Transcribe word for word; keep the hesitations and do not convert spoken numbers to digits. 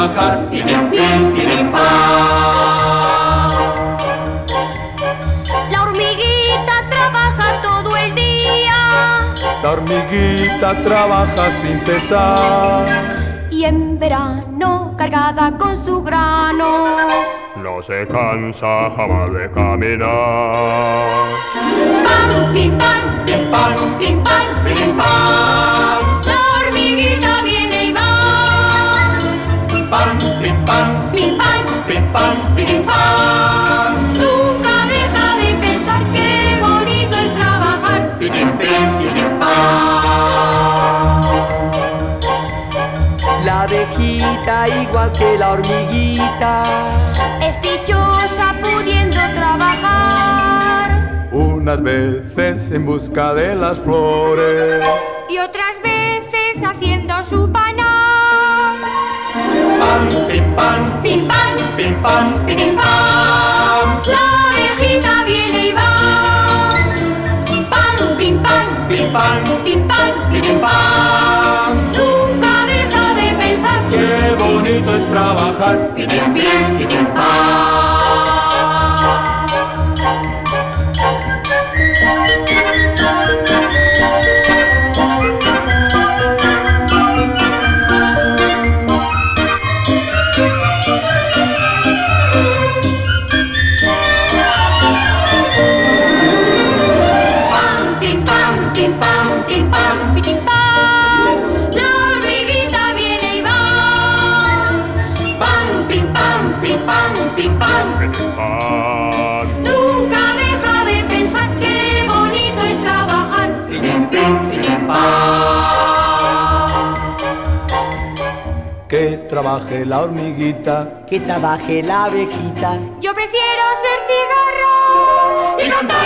trabajar. Pirim, pim, pirim, pam. La hormiguita trabaja todo el día. La hormiguita trabaja sin cesar. Y en verano, cargada con su grano, no se cansa jamás de caminar. Pam, pim, pam, Pim, pam, pim, pam, pirim, pam. la hormiguita viene y va. Pam, pim, pam, Pim, pam, pim, pam, pirim, pam. nunca deja de pensar qué bonito es trabajar. Pirim, pim, pirim, pam. La abejita igual que la hormiguita Es dichosa pudiendo trabajar. Unas veces en busca de las flores Y otras veces haciendo su panal. Pam, pim, pam, Pim, pam, pim, pam, pirim, pam. la abejita viene y va. Pam, pim, pam, Pim, pam, pim, pam, pirim, pam. nunca deja de pensar Qué bonito es trabajar. Pirim, pim, pirim, pam. Pam, pim, pam, pim, pam, pim, pam, pitim, pam. La hormiguita viene y va. Pam, pim, pam, pim, pam, pim, pam. Ah, Nunca deja de pensar qué bonito es trabajar. Pirim, pim, pirim, pam. que trabaje la hormiguita. que trabaje la abejita. Yo prefiero ser cigarro Y cantar